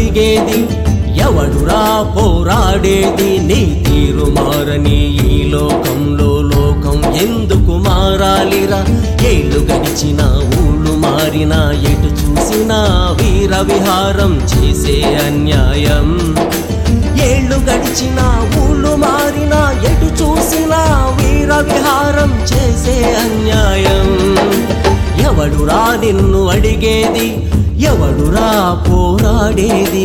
అడిగేది ఎవడురా పోరాడేది నీ తీరు మారని ఈ లోకంలో లోకం ఎందుకు మారాలిరా ఏళ్ళు గడిచిన ఊళ్ళు మారినా ఎటు చూసినా వీర విహారం చేసే అన్యాయం ఏళ్ళు గడిచిన ఊళ్ళు మారినా ఎటు చూసినా వీర విహారం చేసే అన్యాయం ఎవడురా నిన్ను అడిగేది ఎవడురా పోరాడేది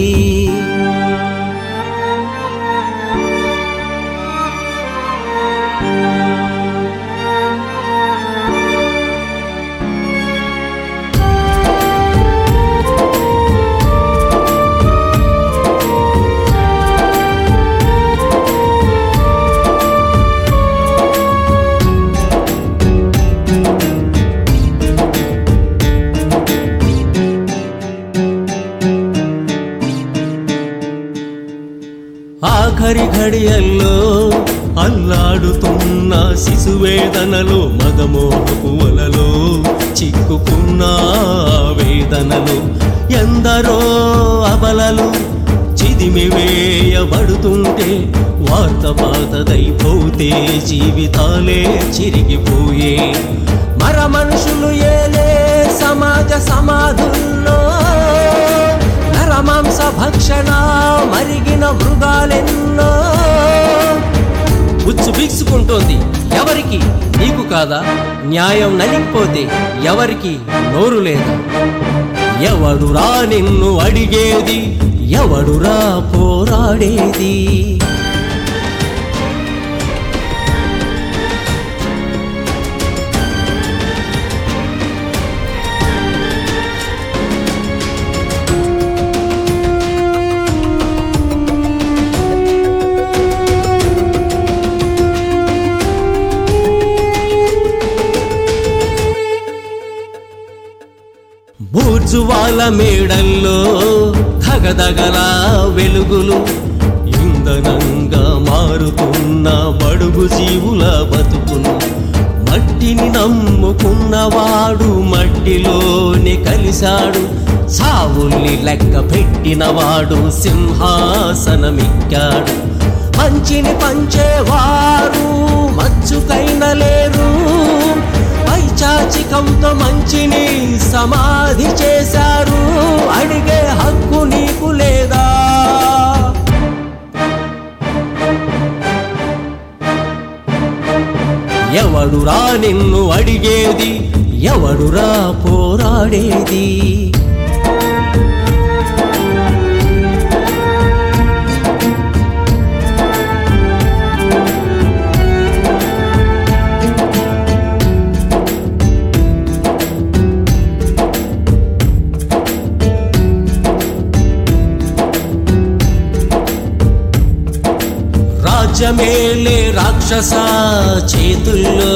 ఆఖరి ఘడియల్లో అల్లాడుతున్న శిశువేదనలు మదమోహపు వలలో చిక్కుకున్న వేదనలు ఎందరో అబలలు చిదిమివేయబడుతుంటే వార్త బాధదైపోతే జీవితాలే చిరిగిపోయే మర మనుషులు ఏలే సమాజ సమాధుల్లో నరమాంస భక్షణ మరిగిన మృగాలెన్నో ఉచ్చు బిగుసుకుంటోంది ఎవరికి నీకు కాదా న్యాయం నలిగిపోతే ఎవరికి నోరు లేదా ఎవడురా నిన్ను అడిగేది ఎవడురా పోరాడేది బూర్జువాల మేడల్లో ధగధగల వెలుగులు ఇంధనంగా మారుతున్న బడుగు జీవుల బతుకును మట్టిని నమ్ముకున్నవాడు మట్టిలోనే కలిశాడు సావుల్ని లెక్క పెట్టినవాడు సింహాసనమెక్కాడు మంచిని పంచేవారు మచ్చుకైన లేరు పైచాచికంతో మంచిని సమాధి చేశారు అడిగే హక్కు నీకు లేదా ఎవడురా నిన్ను అడిగేది ఎవడురా పోరాడేది రాజ్యమేలే రాక్షస చేతుల్లో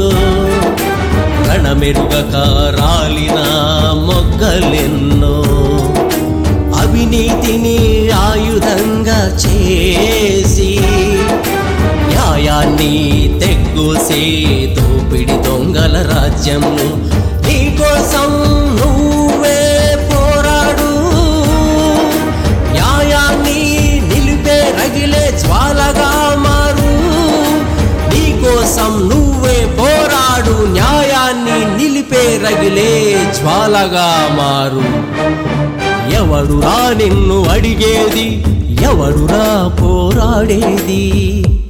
రణమెరుగక రాలిన మొగ్గలెన్నో అవినీతిని ఆయుధంగా చేసి న్యాయాన్ని తెగ్గోసే దోపిడి దొంగల రాజ్యంలో నీకోసం నువ్వే పోరాడు న్యాయాన్ని నిలిపే రగిలే జ్వాలగా మారు నీకోసం నువ్వే పోరాడు న్యాయాన్ని నిలిపే రగిలే జ్వాలగా మారు ఎవడురా నిన్ను అడిగేది ఎవడురా పోరాడేది